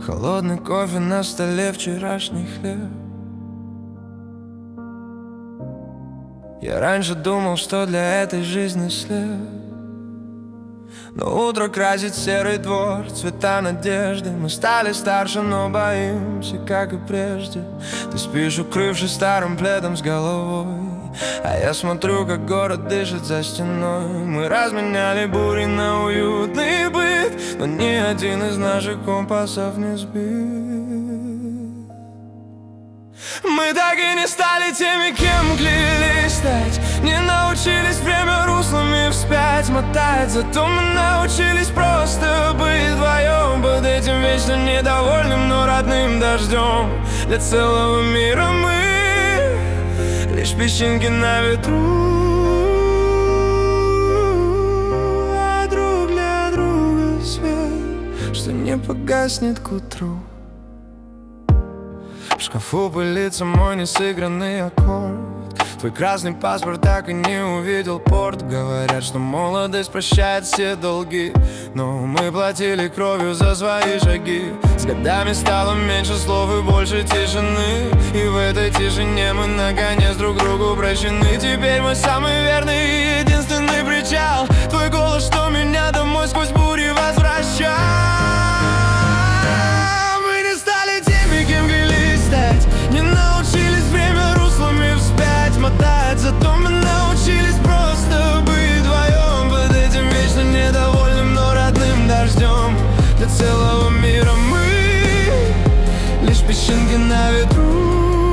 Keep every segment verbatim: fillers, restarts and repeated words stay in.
Холодный кофе на столе, вчерашний хлеб. Я раньше думал, что для этой жизни след, но утро красит серый двор, цвета надежды. Мы стали старше, но боимся, как и прежде. Ты спишь, укрывшись старым пледом с головой, а я смотрю, как город дышит за стеной. Мы разменяли бури на уютный быт, но ни один из наших компасов не сбит. Мы так и не стали теми, кем клялись стать, не научились время руслами вспять мотать. Зато мы научились просто быть вдвоем под этим вечно недовольным, но родным дождем. Для целого мира мы лишь песчинки на ветру, а друг для друга свет, что не погаснет к утру. В шкафу пылится мой несыгранный аккорд. Твой красный паспорт так и не увидел порт. Говорят, что молодость прощает все долги, но мы платили кровью за свои шаги. С годами стало меньше слов и больше тишины, и в этой тишине мы наконец друг другу прощены. Теперь мой самый верный и единственный причал, твой голос, что меня домой сквозь бури возвращал. Не научились время руслами вспять мотать, зато мы научились просто быть вдвоем под этим вечно недовольным, но родным дождем. Для целого мира мы лишь песчинки на ветру,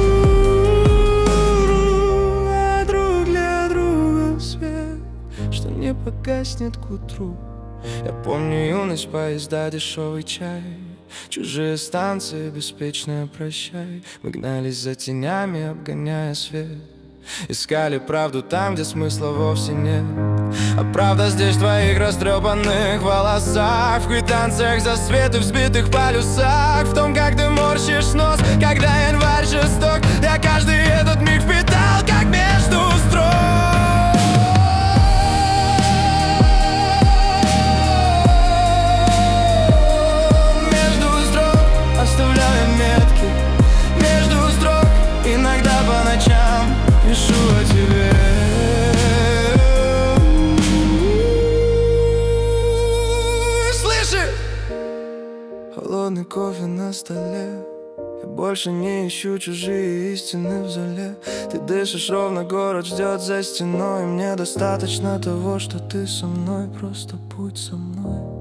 а друг для друга свет, что не погаснет к утру. Я помню юность, поезда, дешевый чай, чужие станции, беспечное прощай. Мы гнались за тенями, обгоняя свет, искали правду там, где смысла вовсе нет. А правда здесь в твоих растрепанных волосах, в квитанциях за свет и взбитых полюсах, в том, как ты морщишь нос, когда январь жесток. Я каждый этот миг впитал, как между строк. Иногда по ночам пишу о тебе. Слышишь? Холодный кофе на столе. Я больше не ищу чужие истины в зале. Ты дышишь ровно, город ждет за стеной. Мне достаточно того, что ты со мной. Просто будь со мной.